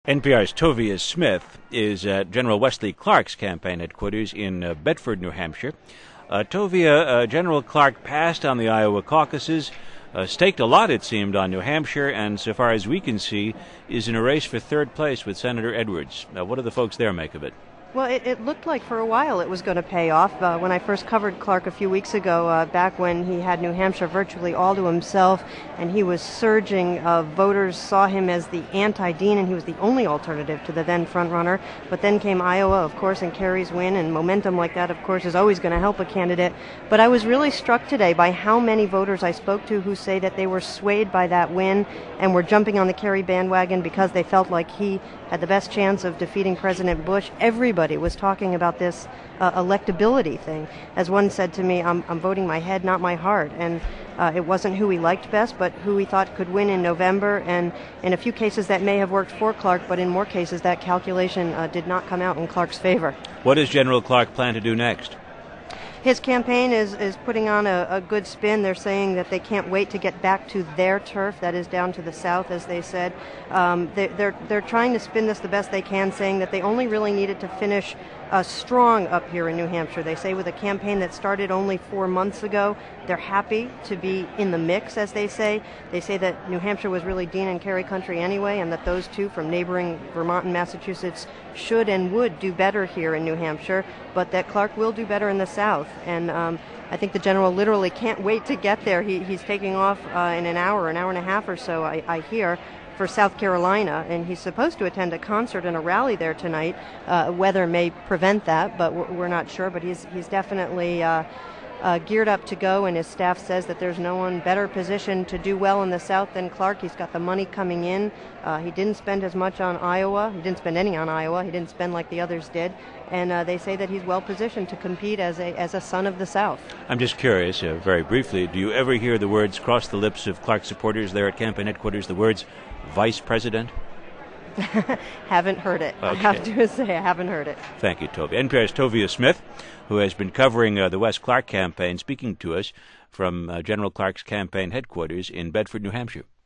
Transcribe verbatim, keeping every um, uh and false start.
N P R's Tovia Smith is at General Wesley Clark's campaign headquarters in uh, Bedford, New Hampshire. Uh, Tovia, uh, General Clark passed on the Iowa caucuses, uh, staked a lot, it seemed, on New Hampshire, and so far as we can see, is in a race for third place with Senator Edwards. Now, what do the folks there make of it? Well, it, it looked like for a while it was going to pay off. Uh, when I first covered Clark a few weeks ago, uh, back when he had New Hampshire virtually all to himself and he was surging, uh, voters saw him as the anti-Dean and he was the only alternative to the then frontrunner. But then came Iowa, of course, and Kerry's win, and momentum like that, of course, is always going to help a candidate. But I was really struck today by how many voters I spoke to who say that they were swayed by that win and were jumping on the Kerry bandwagon because they felt like he had the best chance of defeating President Bush. Everybody was talking about this uh, electability thing. As one said to me, I'm, I'm voting my head, not my heart. And uh, it wasn't who he liked best, but who he thought could win in November. And in a few cases that may have worked for Clark, but in more cases that calculation uh, did not come out in Clark's favor. What does General Clark plan to do next? His campaign is, is putting on a, a good spin. They're saying that they can't wait to get back to their turf, that is down to the south, as they said. Um, they, they're, they're trying to spin this the best they can, saying that they only really needed to finish uh, strong up here in New Hampshire. They say with a campaign that started only four months ago, they're happy to be in the mix, as they say. They say that New Hampshire was really Dean and Kerry country anyway, and that those two from neighboring Vermont and Massachusetts should and would do better here in New Hampshire, but that Clark will do better in the south. And um, I think the general literally can't wait to get there. He, he's taking off uh, in an hour, an hour and a half or so, I, I hear, for South Carolina, and he's supposed to attend a concert and a rally there tonight. Uh, weather may prevent that, but we're, we're not sure. But he's he's definitely uh, uh, geared up to go, and his staff says that there's no one better positioned to do well in the South than Clark. He's got the money coming in. Uh, he didn't spend as much on Iowa. He didn't spend any on Iowa. He didn't spend like the others did. And uh, they say that he's well positioned to compete as a as a son of the South. I'm just curious, uh, very briefly, do you ever hear the words cross the lips of Clark supporters there at campaign headquarters, the words Vice President? Haven't heard it. Okay. I have to say I haven't heard it. Thank you, Tovia. N P R's Tovia Smith, who has been covering uh, the Wes Clark campaign, speaking to us from uh, General Clark's campaign headquarters in Bedford, New Hampshire.